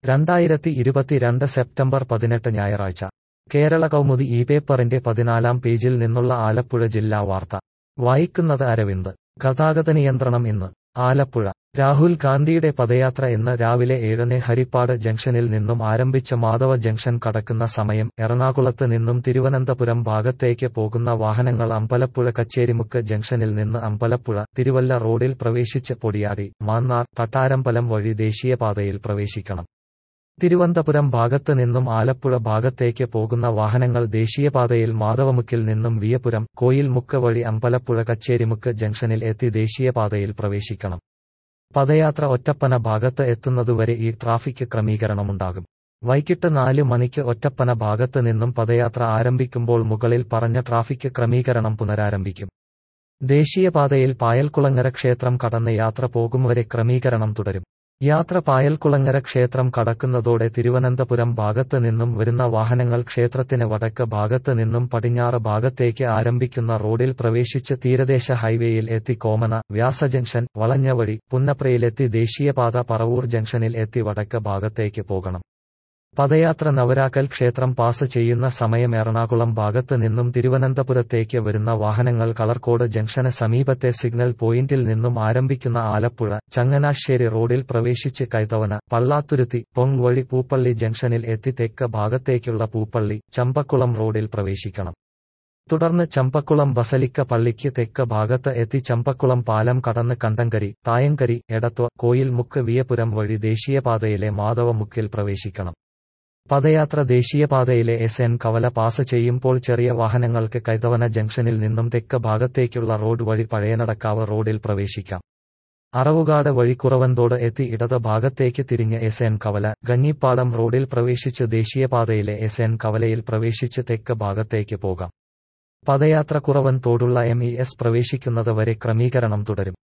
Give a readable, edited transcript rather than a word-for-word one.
2022 September 18 ഞായറാഴ്ച കേരള കൗമുദി ഈ പേപ്പറിന്റെ 14-ാം പേജിൽ നിന്നുള്ള ആലപ്പുഴ ജില്ലാ വാർത്ത വായിക്കുന്നത് അരവിന്ദ്. ഗതാഗത നിയന്ത്രണം ഇന്ന്. ആലപ്പുഴ. രാഹുൽ ഗാന്ധിയുടെ പദയാത്ര ഇന്ന് രാവിലെ 7-ന് ഹരിപ്പാട് ജംഗ്ഷനിൽ നിന്നും ആരംഭിച്ച മാധവ ജംഗ്ഷൻ കടക്കുന്ന സമയം എറണാകുളത്ത് നിന്നും തിരുവനന്തപുരം ഭാഗത്തേക്ക് പോകുന്ന വാഹനങ്ങൾ അമ്പലപ്പുഴ കച്ചേരിമുക്ക് ജംഗ്ഷനിൽ നിന്ന് അമ്പലപ്പുഴ തിരുവല്ല റോഡിൽ പ്രവേശിച്ച് പൊടിയാടി മാന്നാർ തട്ടാരമ്പലം വഴി ദേശീയപാതയിൽ പ്രവേശിക്കണം. തിരുവനന്തപുരം ഭാഗത്ത് നിന്നും ആലപ്പുഴ ഭാഗത്തേക്ക് പോകുന്ന വാഹനങ്ങൾ ദേശീയപാതയിൽ മാധവമുക്കിൽ നിന്നും വിയപുരം കോയിൽമുക്ക് വഴി അമ്പലപ്പുഴ കച്ചേരിമുക്ക് ജംഗ്ഷനിൽ എത്തി ദേശീയപാതയിൽ പ്രവേശിക്കണം. പദയാത്ര ഒറ്റപ്പന ഭാഗത്ത് എത്തുന്നതുവരെ ഈ ട്രാഫിക് ക്രമീകരണമുണ്ടാകും. വൈകിട്ട് 4 മണിക്ക് ഒറ്റപ്പന ഭാഗത്ത് നിന്നും പദയാത്ര ആരംഭിക്കുമ്പോൾ മുകളിൽ പറഞ്ഞ ട്രാഫിക് ക്രമീകരണം പുനരാരംഭിക്കും. ദേശീയപാതയിൽ പായൽക്കുളങ്ങര ക്ഷേത്രം കടന്ന് യാത്ര പോകുംവരെ ക്രമീകരണം തുടരും. യാത്ര പായൽക്കുളങ്ങര ക്ഷേത്രം കടക്കുന്നതോടെ തിരുവനന്തപുരം ഭാഗത്ത് നിന്നും വരുന്ന വാഹനങ്ങൾ ക്ഷേത്രത്തിന് വടക്ക് ഭാഗത്ത് നിന്നും പടിഞ്ഞാറ് ഭാഗത്തേക്ക് ആരംഭിക്കുന്ന റോഡിൽ പ്രവേശിച്ച് തീരദേശ ഹൈവേയിൽ എത്തി കോമന വ്യാസ ജംഗ്ഷൻ വളഞ്ഞവഴി പുന്നപ്രയിലെത്തി ദേശീയപാത പറവൂർ ജംഗ്ഷനിൽ എത്തി വടക്ക് ഭാഗത്തേക്ക് പോകണം. പദയാത്ര നവരാക്കൽ ക്ഷേത്രം പാസ് ചെയ്യുന്ന സമയം എറണാകുളം ഭാഗത്ത് നിന്നും തിരുവനന്തപുരത്തേക്ക് വരുന്ന വാഹനങ്ങൾ കളർക്കോട് ജംഗ്ഷന് സമീപത്തെ സിഗ്നൽ പോയിന്റിൽ നിന്നും ആരംഭിക്കുന്ന ആലപ്പുഴ ചങ്ങനാശ്ശേരി റോഡിൽ പ്രവേശിച്ച് കൈതവന പള്ളാത്തുരുത്തി പൊങ് വഴി പൂപ്പള്ളി ജംഗ്ഷനിൽ എത്തി തെക്ക് ഭാഗത്തേക്കുള്ള പൂപ്പള്ളി ചമ്പക്കുളം റോഡിൽ പ്രവേശിക്കണം. തുടർന്ന് ചമ്പക്കുളം ബസലിക്ക പള്ളിക്ക് തെക്ക് ഭാഗത്ത് എത്തി ചമ്പക്കുളം പാലം കടന്ന് കണ്ടങ്കരി തായങ്കരി എടത്വ കോയിൽമുക്ക് വിയപുരം വഴി ദേശീയപാതയിലെ മാധവമുക്കിൽ പ്രവേശിക്കണം. പദയാത്ര ദേശീയപാതയിലെ SN കവല പാസ് ചെയ്യുമ്പോൾ ചെറിയ വാഹനങ്ങൾക്ക് കൈതവന ജംഗ്ഷനിൽ നിന്നും തെക്ക് ഭാഗത്തേക്കുള്ള റോഡ് വഴി പഴയനടക്കാവ് റോഡിൽ പ്രവേശിക്കാം. അറവുകാട് വഴി കുറവന്തോട് എത്തി ഇടത് ഭാഗത്തേക്ക് തിരിഞ്ഞ് SN കവല ഗഞ്ഞിപ്പാടം റോഡിൽ പ്രവേശിച്ച് ദേശീയപാതയിലെ SN കവലയിൽ പ്രവേശിച്ച് തെക്ക് ഭാഗത്തേക്ക് പോകാം. പദയാത്ര കുറവന്തോടുള്ള MES പ്രവേശിക്കുന്നത് വരെ ക്രമീകരണം തുടരും.